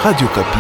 Radio Kapi.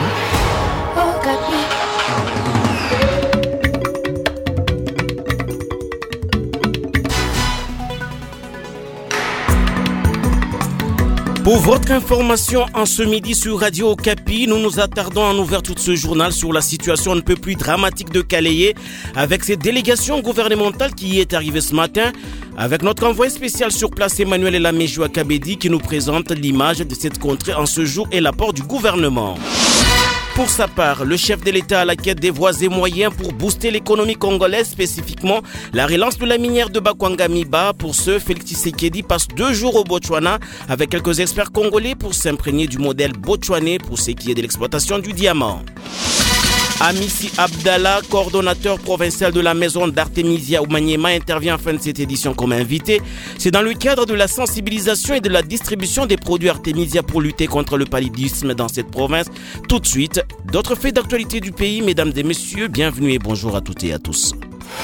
Pour votre information, en ce midi sur Radio Kapi, nous nous attardons en ouverture de ce journal sur la situation un peu plus dramatique de Kaléé, avec cette délégation gouvernementale qui y est arrivée ce matin, avec notre envoyé spécial sur place Emmanuel Elamejou Kabedi qui nous présente l'image de cette contrée en ce jour et l'apport du gouvernement. Pour sa part, le chef de l'État à la quête des voies et moyens pour booster l'économie congolaise, spécifiquement la relance de la minière de Bakwanga-Miba. Pour ce, Félix Tshisekedi passe 2 jours au Botswana avec quelques experts congolais pour s'imprégner du modèle botswanais pour ce qui est de l'exploitation du diamant. Amissi Abdallah, coordonnateur provincial de la maison d'Artemisia au Maniema, intervient en fin de cette édition comme invité. C'est dans le cadre de la sensibilisation et de la distribution des produits Artemisia pour lutter contre le paludisme dans cette province. Tout de suite, d'autres faits d'actualité du pays. Mesdames et messieurs, bienvenue et bonjour à toutes et à tous.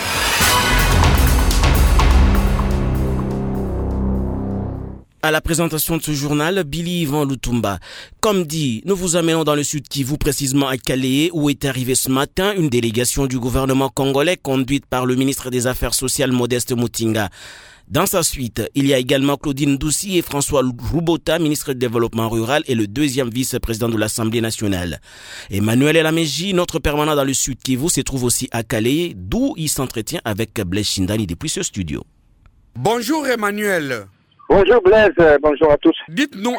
À la présentation de ce journal, Billy Yvan Lutumba. Comme dit, nous vous amenons dans le sud Kivu, précisément à Kaléé, où est arrivée ce matin une délégation du gouvernement congolais conduite par le ministre des Affaires sociales Modeste Mutinga. Dans sa suite, il y a également Claudine Doussi et François Roubota, ministre du Développement rural et le deuxième vice-président de l'Assemblée nationale. Emmanuel Elamejou, notre permanent dans le sud Kivu, se trouve aussi à Kaléé, d'où il s'entretient avec Blaise Shindani depuis ce studio. Bonjour Emmanuel. Bonjour Blaise, bonjour à tous. Dites-nous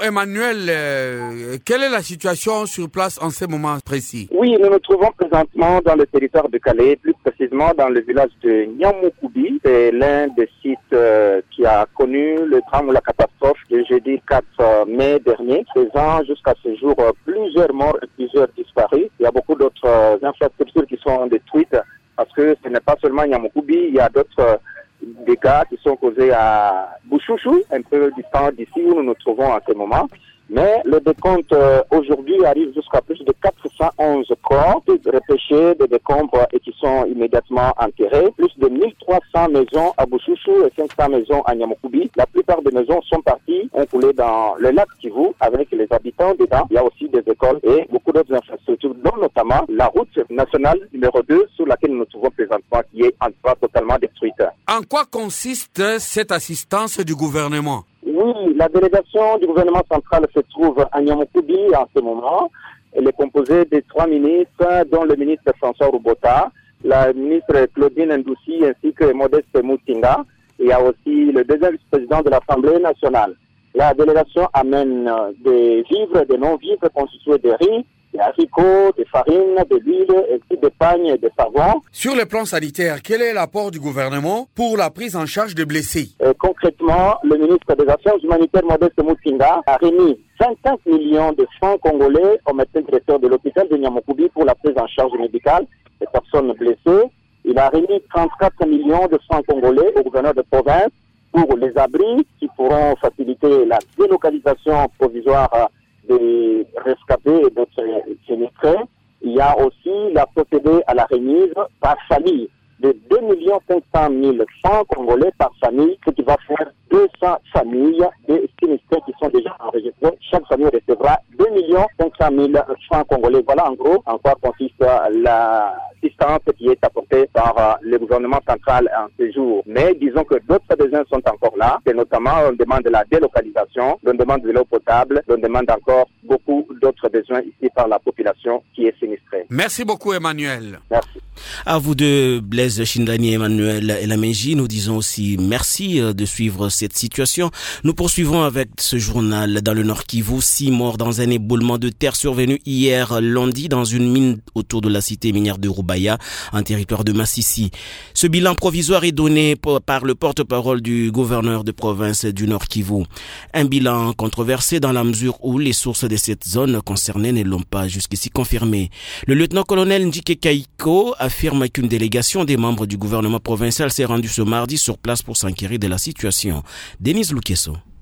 Emmanuel, quelle est la situation sur place en ce moment précis? Oui, nous nous trouvons présentement dans le territoire de Kaléé, plus précisément dans le village de Nyamoukubi. C'est l'un des sites qui a connu le drame ou la catastrophe le jeudi 4 mai dernier, faisant jusqu'à ce jour plusieurs morts et plusieurs disparus. Il y a beaucoup d'autres infrastructures qui sont détruites parce que ce n'est pas seulement Nyamoukubi, il y a d'autres dégâts qui sont causés à Bouchouchou, un peu distant d'ici où nous nous trouvons en ce moment. Mais le décompte aujourd'hui arrive jusqu'à plus de 411 corps repêchés de décombres et qui sont immédiatement enterrés. Plus de 1300 maisons à Bouchouchou et 500 maisons à Nyamoukubi. La plupart des maisons sont parties, ont coulé dans le lac Kivu avec les habitants dedans. Il y a aussi des écoles et beaucoup d'autres infrastructures, dont notamment la route nationale numéro 2 sur laquelle nous nous trouvons présentement qui est en soi totalement détruite. En quoi consiste cette assistance du gouvernement? Oui, la délégation du gouvernement central se trouve à Nyamoukubi en ce moment. Elle est composée de 3 ministres, dont le ministre François Roubota, la ministre Claudine Ndoussi ainsi que Modeste Mutinga. Il y a aussi le deuxième vice-président de l'Assemblée nationale. La délégation amène des vivres, des non-vivres constitués de riz, des haricots, des farines, de l'huile, ainsi des pagnes et des savons. Sur le plan sanitaire, quel est l'apport du gouvernement pour la prise en charge des blessés? Concrètement, le ministre des Affaires humanitaires Modeste Mutinga a remis 25 millions de francs congolais au médecin directeur de l'hôpital de Nyamoukubi pour la prise en charge médicale des personnes blessées. Il a remis 34 millions de francs congolais au gouverneur de province pour les abris qui pourront faciliter la délocalisation provisoire des rescapés et d'autres sinistrés. Il y a aussi la procédé à la remise par famille de 2 500 000 francs congolais par famille, ce qui va faire 200 familles de sinistrés qui sont déjà enregistrés. Chaque famille recevra 2 500 000 francs congolais. Voilà en gros en quoi consiste l'assistance qui est apportée par le gouvernement central en ce jour. Mais disons que d'autres besoins sont encore là, et notamment on demande de la délocalisation, on demande de l'eau potable, on demande encore beaucoup d'autres besoins ici par la population qui est sinistrée. Merci beaucoup Emmanuel. Merci. À vous deux, Blaise Shindani et Emmanuel Elamejou, nous disons aussi merci de suivre cette situation. Nous poursuivons avec ce journal dans le Nord Kivu. 6 morts dans un éboulement de terre survenu hier lundi dans une mine autour de la cité minière de Rubaya, en territoire de Massissi. Ce bilan provisoire est donné par le porte-parole du gouverneur de province du Nord Kivu. Un bilan controversé dans la mesure où les sources de cette zone concernée ne l'ont pas jusqu'ici confirmé. Le lieutenant-colonel Ndjike Kaiko affirme qu'une délégation des membres du gouvernement provincial s'est rendue ce mardi sur place pour s'inquiéter de la situation. Denise Lukeso.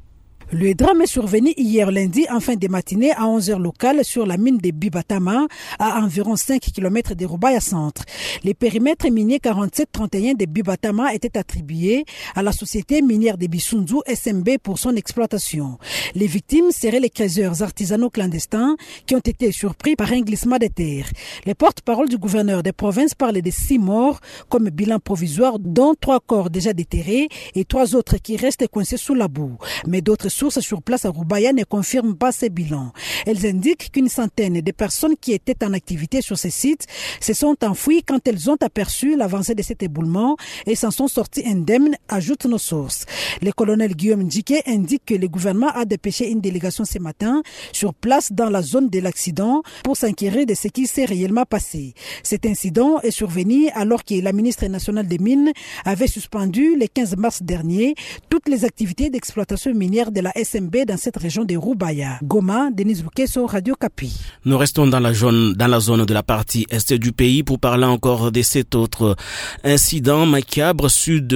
Le drame est survenu hier lundi en fin de matinée à 11h locales sur la mine de Bibatama à environ 5 km de Roubaïa Centre. Les périmètres miniers 4731 de Bibatama étaient attribués à la société minière de Bissunzu SMB pour son exploitation. Les victimes seraient les creuseurs artisanaux clandestins qui ont été surpris par un glissement de terre. Les porte-parole du gouverneur des provinces parlaient de 6 morts comme bilan provisoire, dont 3 corps déjà déterrés et 3 autres qui restent coincés sous la boue. Mais d'autres sources sur place à Roubaïa ne confirment pas ces bilans. Elles indiquent qu'une centaine de personnes qui étaient en activité sur ces sites se sont enfouies quand elles ont aperçu l'avancée de cet éboulement et s'en sont sorties indemnes, ajoutent nos sources. Le colonel Guillaume Ndjike indique que le gouvernement a dépêché une délégation ce matin sur place dans la zone de l'accident pour s'inquiéter de ce qui s'est réellement passé. Cet incident est survenu alors que la ministre nationale des Mines avait suspendu le 15 mars dernier toutes les activités d'exploitation minière de la SMB dans cette région de Roubaïa. Goma, Denis Boukesso, Radio Kapi. Nous restons dans la zone de la partie est du pays pour parler encore de cet autre incident macabre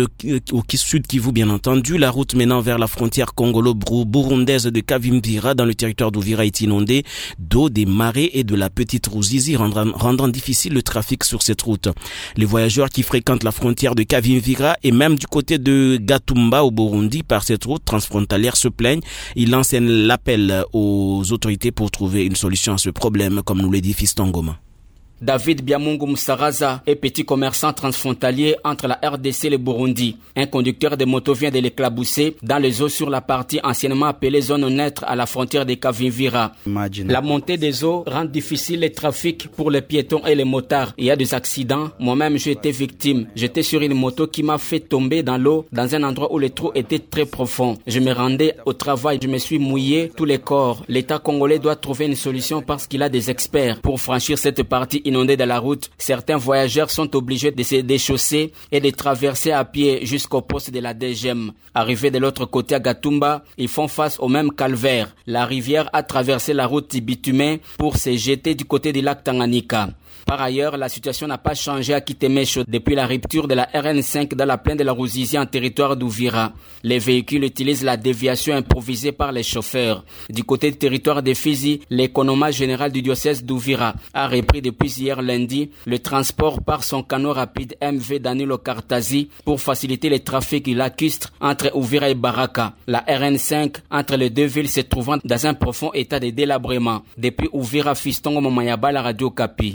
au sud Kivu, bien entendu. La route menant vers la frontière congolo-burundaise de Kavimvira dans le territoire d'Uvira est inondée d'eau, des marées et de la petite Ruzizi, rendant difficile le trafic sur cette route. Les voyageurs qui fréquentent la frontière de Kavimvira et même du côté de Gatumba au Burundi par cette route transfrontalière se plaignent. Ils lancent l'appel aux autorités pour trouver une solution à ce problème, comme nous le dit Fiston Goma. David Biamungu Msaraza est petit commerçant transfrontalier entre la RDC et le Burundi. Un conducteur de moto vient de l'éclabousser dans les eaux sur la partie anciennement appelée zone neutre à la frontière de Kavimvira. La montée des eaux rend difficile le trafic pour les piétons et les motards. Il y a des accidents. Moi-même, j'ai été victime. J'étais sur une moto qui m'a fait tomber dans l'eau dans un endroit où le trou était très profond. Je me rendais au travail. Je me suis mouillé tous les corps. L'État congolais doit trouver une solution parce qu'il a des experts pour franchir cette partie inondée de la route. Certains voyageurs sont obligés de se déchausser et de traverser à pied jusqu'au poste de la DGM. Arrivés de l'autre côté à Gatumba, ils font face au même calvaire. La rivière a traversé la route bitumée pour se jeter du côté du lac Tanganyika. Par ailleurs, la situation n'a pas changé à Kitemesho depuis la rupture de la RN5 dans la plaine de la Ruzizi en territoire d'Uvira. Les véhicules utilisent la déviation improvisée par les chauffeurs. Du côté du territoire de Fizi, l'économat général du diocèse d'Uvira a repris depuis hier lundi le transport par son canot rapide MV Danilo Kartazi pour faciliter le trafic lacustre entre Uvira et Baraka. La RN5 entre les deux villes se trouvant dans un profond état de délabrement. Depuis Uvira, Fiston Momayaba, la Radio Kapi.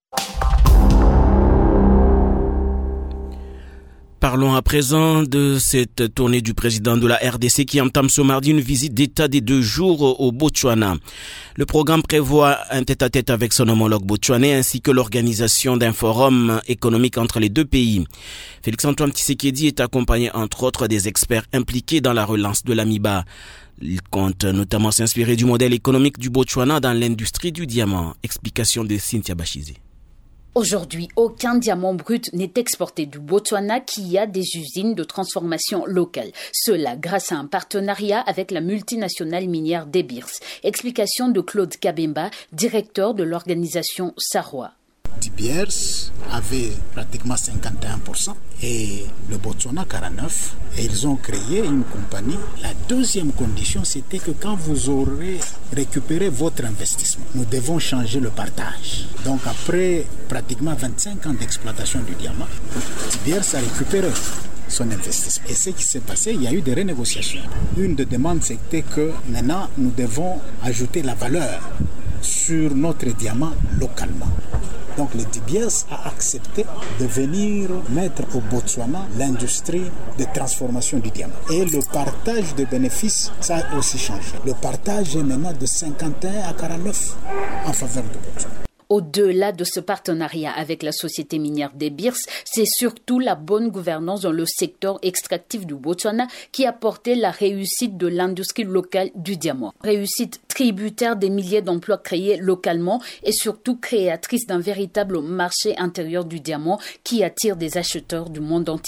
Parlons à présent de cette tournée du président de la RDC qui entame ce mardi une visite d'État de 2 jours au Botswana. Le programme prévoit un tête-à-tête avec son homologue botswanais ainsi que l'organisation d'un forum économique entre les deux pays. Félix-Antoine Tshisekedi est accompagné entre autres des experts impliqués dans la relance de l'AMIBA. Il compte notamment s'inspirer du modèle économique du Botswana dans l'industrie du diamant. Explication de Cynthia Bachizi. Aujourd'hui, aucun diamant brut n'est exporté du Botswana qui a des usines de transformation locales. Cela grâce à un partenariat avec la multinationale minière De Beers. Explication de Claude Kabemba, directeur de l'organisation Sarwa. De Beers avait pratiquement 51% et le Botswana 49%. Et ils ont créé une compagnie. La deuxième condition, c'était que quand vous aurez récupéré votre investissement, nous devons changer le partage. Donc après pratiquement 25 ans d'exploitation du diamant, De Beers a récupéré son investissement. Et ce qui s'est passé, il y a eu des renégociations. Une des demandes, c'était que maintenant, nous devons ajouter la valeur sur notre diamant localement. Donc le De Beers a accepté de venir mettre au Botswana l'industrie de transformation du diamant. Et le partage de bénéfices, ça a aussi changé. Le partage est maintenant de 51 à 49 en faveur du Botswana. Au-delà de ce partenariat avec la société minière De Beers, c'est surtout la bonne gouvernance dans le secteur extractif du Botswana qui a porté la réussite de l'industrie locale du diamant. Réussite tributaire des milliers d'emplois créés localement et surtout créatrice d'un véritable marché intérieur du diamant qui attire des acheteurs du monde entier.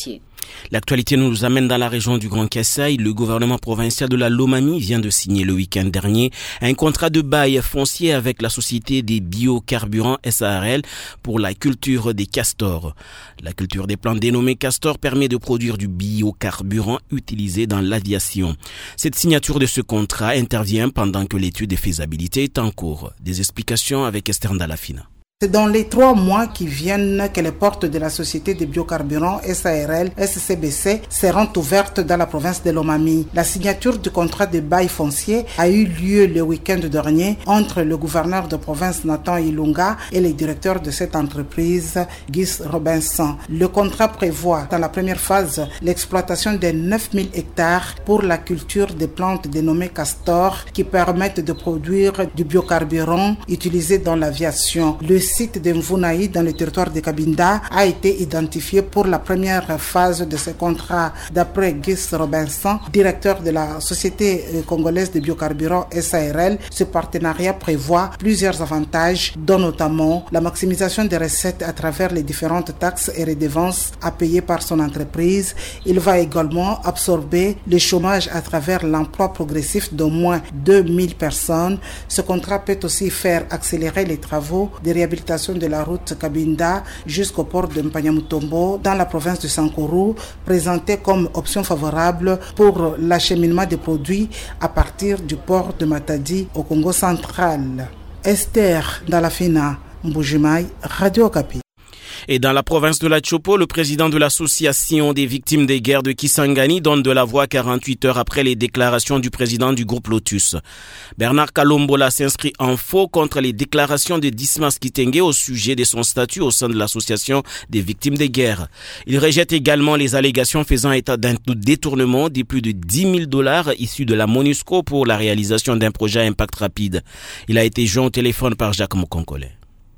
L'actualité nous amène dans la région du Grand Kasaï. Le gouvernement provincial de la Lomami vient de signer le week-end dernier un contrat de bail foncier avec la société des biocarburants SARL pour la culture des castors. La culture des plantes dénommées castors permet de produire du biocarburant utilisé dans l'aviation. Cette signature de ce contrat intervient pendant que l'étude de faisabilité est en cours. Des explications avec Esther Ndalafina. C'est dans les 3 mois qui viennent que les portes de la société des biocarburants SARL SCBC seront ouvertes dans la province de Lomami. La signature du contrat de bail foncier a eu lieu le week-end dernier entre le gouverneur de province Nathan Ilunga et le directeur de cette entreprise, Guy Robinson. Le contrat prévoit dans la première phase l'exploitation de 9000 hectares pour la culture des plantes dénommées castors qui permettent de produire du biocarburant utilisé dans l'aviation. Le site de Mvunaï dans le territoire de Cabinda a été identifié pour la première phase de ce contrat. D'après Guy Robinson, directeur de la société congolaise de biocarburants SARL, ce partenariat prévoit plusieurs avantages, dont notamment la maximisation des recettes à travers les différentes taxes et redevances à payer par son entreprise. Il va également absorber le chômage à travers l'emploi progressif d'au moins 2000 personnes. Ce contrat peut aussi faire accélérer les travaux de réhabilitation de la route Cabinda jusqu'au port de Mpagnamutombo dans la province de Sankourou, présenté comme option favorable pour l'acheminement des produits à partir du port de Matadi au Congo central. Esther Ndalafina, Mbujimaï, Radio Okapi. Et dans la province de la Chopo, le président de l'association des victimes des guerres de Kisangani donne de la voix 48 heures après les déclarations du président du groupe Lotus. Bernard Kalombola s'inscrit en faux contre les déclarations de Dismas Kitenge au sujet de son statut au sein de l'association des victimes des guerres. Il rejette également les allégations faisant état d'un détournement de plus de $10,000 issus de la MONUSCO pour la réalisation d'un projet à impact rapide. Il a été joint au téléphone par Jacques Mokonkole.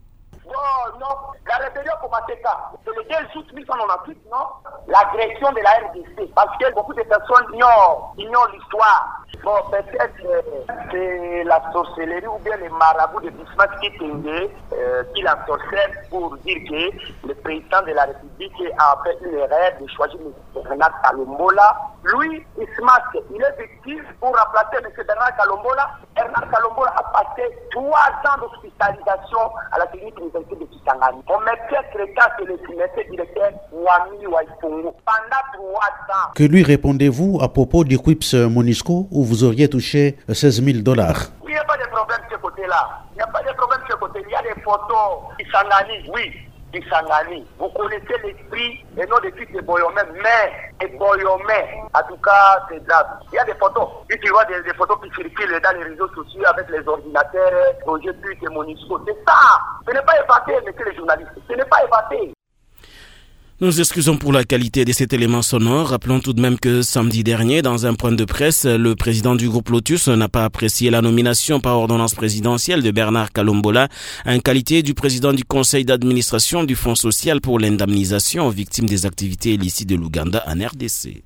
La rébellion commençait quand? C'est le 2 août 1998, non? L'agression de la RDC. Parce que beaucoup de personnes ignorent l'histoire. Bon, peut-être c'est la sorcellerie ou bien les marabouts de Dismas Kitenge qui la sorcellent pour dire que le président de la République a fait une erreur de choisir M. Bernard Kalombola. Lui, Dismas, il est victime pour remplacer M. Bernard Kalombola. Bernard Kalombola a passé 3 ans d'hospitalisation à la clinique université de Kisangani. On mettait Créta que le directeur Wami Waifongo pendant 3 ans. Que lui répondez-vous à propos du QUIPS MONUSCO où vous auriez touché $16,000? Il n'y a pas de problème de ce côté-là. Il n'y a pas de problème de ce côté. Il y a des photos Kisangani, oui. Kisangani. Vous connaissez l'esprit et non des fils de Boyomé, mais et Boyomé. En tout cas, c'est grave. Il y a des photos. Si tu vois des photos qui circulent dans les réseaux sociaux avec les ordinateurs, projet plus et MONUSCO, c'est ça. Ce n'est pas épaté, messieurs les journalistes. Ce n'est pas épaté. Nous excusons pour la qualité de cet élément sonore. Rappelons tout de même que samedi dernier, dans un point de presse, le président du groupe Lotus n'a pas apprécié la nomination par ordonnance présidentielle de Bernard Kalombola en qualité du président du conseil d'administration du Fonds social pour l'indemnisation aux victimes des activités illicites de l'Ouganda en RDC.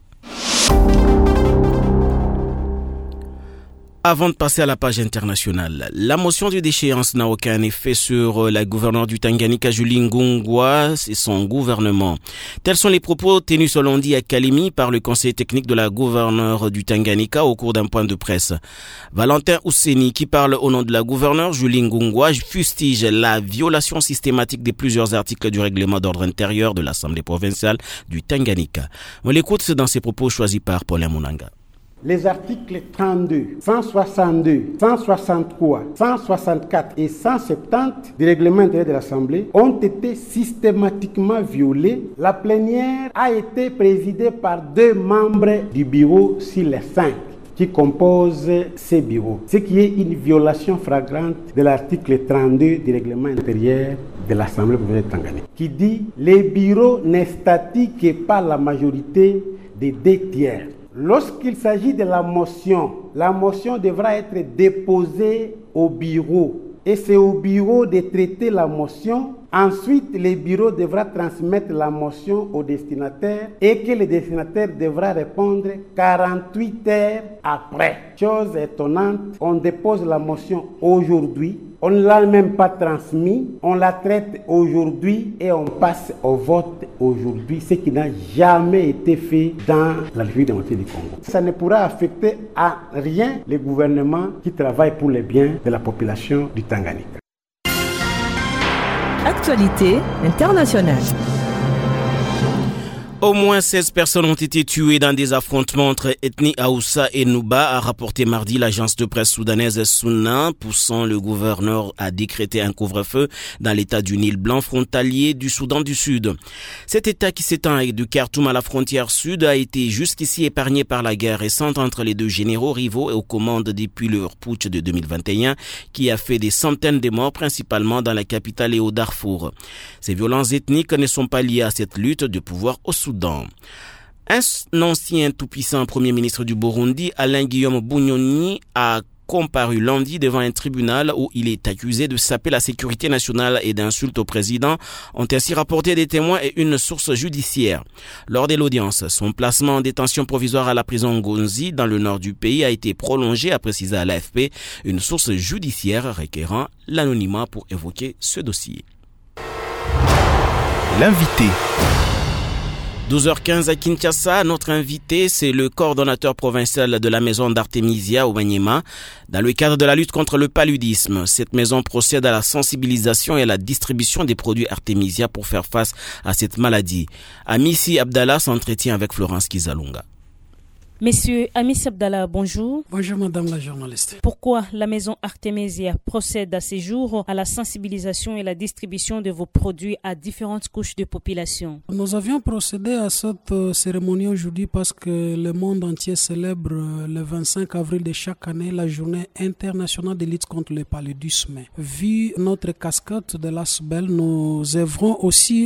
Avant de passer à la page internationale, la motion de déchéance n'a aucun effet sur la gouverneure du Tanganyika, Julie Ngungwa, et son gouvernement. Tels sont les propos tenus ce lundi à Kalemi par le conseil technique de la gouverneure du Tanganyika au cours d'un point de presse. Valentin Ousseni, qui parle au nom de la gouverneure Julie Ngungwa, fustige la violation systématique de plusieurs articles du règlement d'ordre intérieur de l'Assemblée provinciale du Tanganyika. On l'écoute dans ses propos choisis par Paulin Mounanga. Les articles 32, 162, 163, 164 et 170 du règlement intérieur de l'Assemblée ont été systématiquement violés. La plénière a été présidée par 2 membres du bureau sur les 5 qui composent ces bureaux, ce qui est une violation flagrante de l'article 32 du règlement intérieur de l'Assemblée provinciale de Tanganyika, qui dit « Les bureaux n'est statique que par la majorité des 2 tiers ». Lorsqu'il s'agit de la motion devra être déposée au bureau et c'est au bureau de traiter la motion. Ensuite, le bureau devra transmettre la motion au destinataire et que le destinataire devra répondre 48 heures après. Chose étonnante, on dépose la motion aujourd'hui. On ne l'a même pas transmis, on la traite aujourd'hui et on passe au vote aujourd'hui, ce qui n'a jamais été fait dans la République démocratique du Congo. Ça ne pourra affecter à rien les gouvernements qui travaillent pour les biens de la population du Tanganyika. Actualité internationale. Au moins 16 personnes ont été tuées dans des affrontements entre ethnies Haoussa et Nuba, a rapporté mardi l'agence de presse soudanaise Sunna, poussant le gouverneur à décréter un couvre-feu dans l'état du Nil blanc frontalier du Soudan du Sud. Cet état qui s'étend du Khartoum à la frontière sud a été jusqu'ici épargné par la guerre récente entre les deux généraux rivaux et aux commandes depuis leur putsch de 2021 qui a fait des centaines de morts principalement dans la capitale et au Darfour. Ces violences ethniques ne sont pas liées à cette lutte de pouvoir au Soudan. Un ancien tout-puissant premier ministre du Burundi, Alain Guillaume Bunyoni, a comparu lundi devant un tribunal où il est accusé de saper la sécurité nationale et d'insultes au président, ont ainsi rapporté des témoins et une source judiciaire. Lors de l'audience, son placement en détention provisoire à la prison Ngonzi dans le nord du pays a été prolongé, a précisé à l'AFP, une source judiciaire requérant l'anonymat pour évoquer ce dossier. L'invité. 12h15 à Kinshasa, notre invité, c'est le coordonnateur provincial de la maison d'Artemisia au Maniema. Dans le cadre de la lutte contre le paludisme, cette maison procède à la sensibilisation et à la distribution des produits Artemisia pour faire face à cette maladie. Amissi Abdallah s'entretient avec Florence Kizalunga. Monsieur Amissi Abdallah, bonjour. Bonjour madame la journaliste. Pourquoi la maison Artemisia procède à ces jours à la sensibilisation et la distribution de vos produits à différentes couches de population? Nous avions procédé à cette cérémonie aujourd'hui parce que le monde entier célèbre le 25 avril de chaque année la journée internationale de lutte contre le paludisme. Vu notre casquette de l'ASBEL, nous œuvrons aussi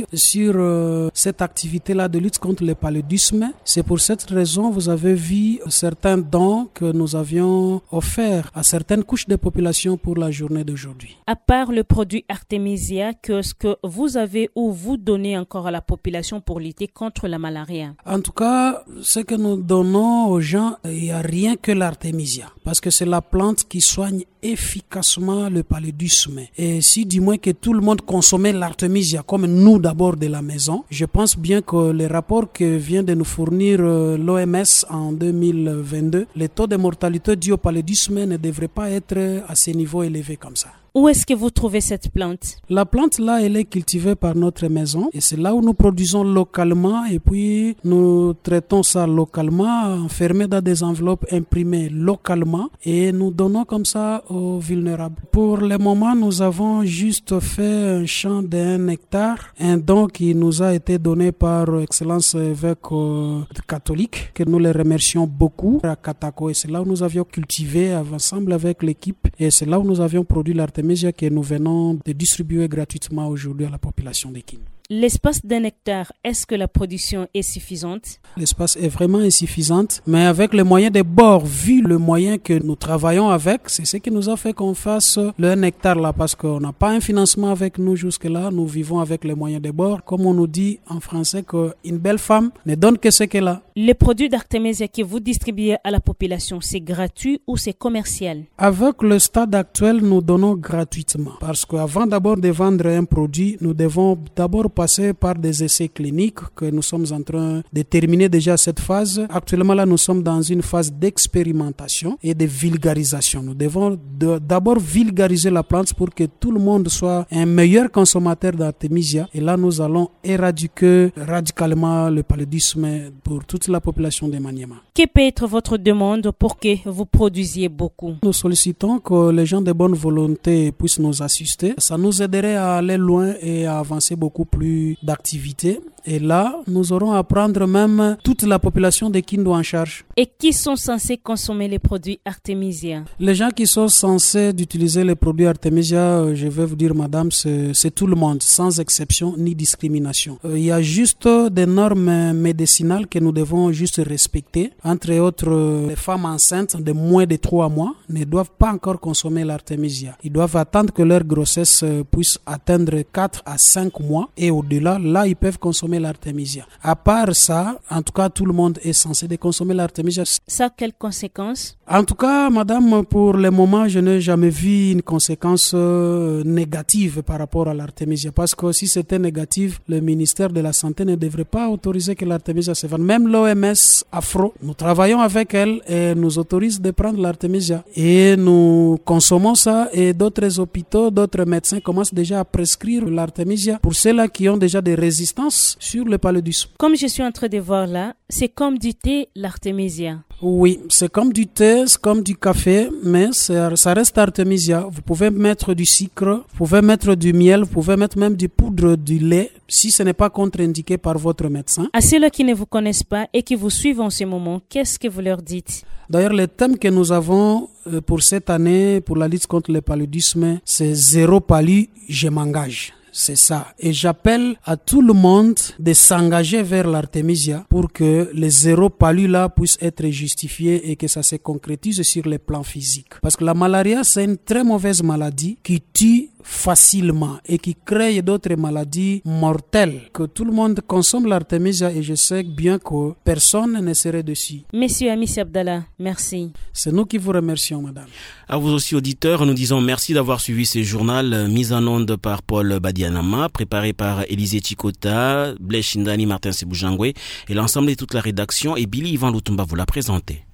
sur cette activité-là de lutte contre le paludisme. C'est pour cette raison vous avez vu certains dons que nous avions offerts à certaines couches de population pour la journée d'aujourd'hui. À part le produit Artemisia, qu'est-ce que vous avez ou vous donnez encore à la population pour lutter contre la malaria? En tout cas, ce que nous donnons aux gens, il n'y a rien que l'Artemisia, parce que c'est la plante qui soigne efficacement le paludisme. Et si du moins que tout le monde consommait l'Artemisia, comme nous d'abord de la maison, je pense bien que les rapports que vient de nous fournir l'OMS en 2022, les taux de mortalité dû au paludisme ne devraient pas être à ces niveaux élevés comme ça. Où est-ce que vous trouvez cette plante? La plante là, elle est cultivée par notre maison et c'est là où nous produisons localement et puis nous traitons ça localement, enfermé dans des enveloppes imprimées localement et nous donnons comme ça aux vulnérables. Pour le moment, nous avons juste fait un champ d'1 hectare, un don qui nous a été donné par Excellence évêque catholique, que nous les remercions beaucoup à Katako et c'est là où nous avions cultivé ensemble avec l'équipe et c'est là où nous avions produit l'Artemisia que nous venons de distribuer gratuitement aujourd'hui à la population de Kin. L'espace d'1 hectare, est-ce que la production est suffisante? L'espace est vraiment insuffisante, mais avec les moyens des bords, vu le moyen que nous travaillons avec, c'est ce qui nous a fait qu'on fasse le 1 hectare là, parce qu'on n'a pas un financement avec nous jusque-là, nous vivons avec les moyens des bords, comme on nous dit en français qu'une belle femme ne donne que ce qu'elle a. Les produits d'Artemisia que vous distribuez à la population, c'est gratuit ou c'est commercial? Avec le stade actuel, nous donnons gratuitement, parce qu'avant d'abord de vendre un produit, nous devons d'abord passer par des essais cliniques que nous sommes en train de terminer déjà cette phase. Actuellement, là, nous sommes dans une phase d'expérimentation et de vulgarisation. Nous devons d'abord vulgariser la plante pour que tout le monde soit un meilleur consommateur d'Artemisia. Et là, nous allons éradiquer radicalement le paludisme pour toute la population de Maniema. Que peut être votre demande pour que vous produisiez beaucoup? Nous sollicitons que les gens de bonne volonté puissent nous assister. Ça nous aiderait à aller loin et à avancer beaucoup plus d'activités. Et là, nous aurons à prendre même toute la population de Kindu en charge. Et qui sont censés consommer les produits Artemisia? Les gens qui sont censés utiliser les produits Artemisia, je vais vous dire, madame, c'est tout le monde, sans exception ni discrimination. Il y a juste des normes médicinales que nous devons juste respecter. Entre autres, les femmes enceintes de moins de 3 mois ne doivent pas encore consommer l'Artemisia. Ils doivent attendre que leur grossesse puisse atteindre 4 à 5 mois. Et au-delà, là, ils peuvent consommer consommer l'artémisia. À part ça, en tout cas, tout le monde est censé de consommer l'artémisia. Ça a quelles conséquences? En tout cas, madame, pour le moment, je n'ai jamais vu une conséquence négative par rapport à l'artémisia. Parce que si c'était négatif, le ministère de la Santé ne devrait pas autoriser que l'artémisia se vende. Même l'OMS Afro, nous travaillons avec elle et nous autorise de prendre l'artémisia. Et nous consommons ça et d'autres hôpitaux, d'autres médecins commencent déjà à prescrire l'artémisia pour ceux-là qui ont déjà des résistances sur le paludisme. Comme je suis en train de voir là, c'est comme du thé, l'artémisia. Oui, c'est comme du thé, c'est comme du café, mais ça reste artémisia. Vous pouvez mettre du sucre, vous pouvez mettre du miel, vous pouvez mettre même du poudre, du lait, si ce n'est pas contre-indiqué par votre médecin. À ceux-là qui ne vous connaissent pas et qui vous suivent en ce moment, qu'est-ce que vous leur dites? D'ailleurs, le thème que nous avons pour cette année, pour la lutte contre le paludisme, c'est zéro palu, je m'engage. C'est ça. Et j'appelle à tout le monde de s'engager vers l'artémisia pour que les zéro palu là puissent être justifiés et que ça se concrétise sur le plan physique. Parce que la malaria, c'est une très mauvaise maladie qui tue facilement et qui crée d'autres maladies mortelles. Que tout le monde consomme l'artémisia et je sais bien que personne ne serait dessus. Monsieur Amissi Abdallah, merci. C'est nous qui vous remercions, madame. À vous aussi, auditeurs, nous disons merci d'avoir suivi ce journal mis en onde par Paul Badianama, préparé par Élisée Chikota, Blaise Shindani, Martin Seboujangwe et l'ensemble de toute la rédaction, et Billy Ivan Lutumba vous l'a présenté.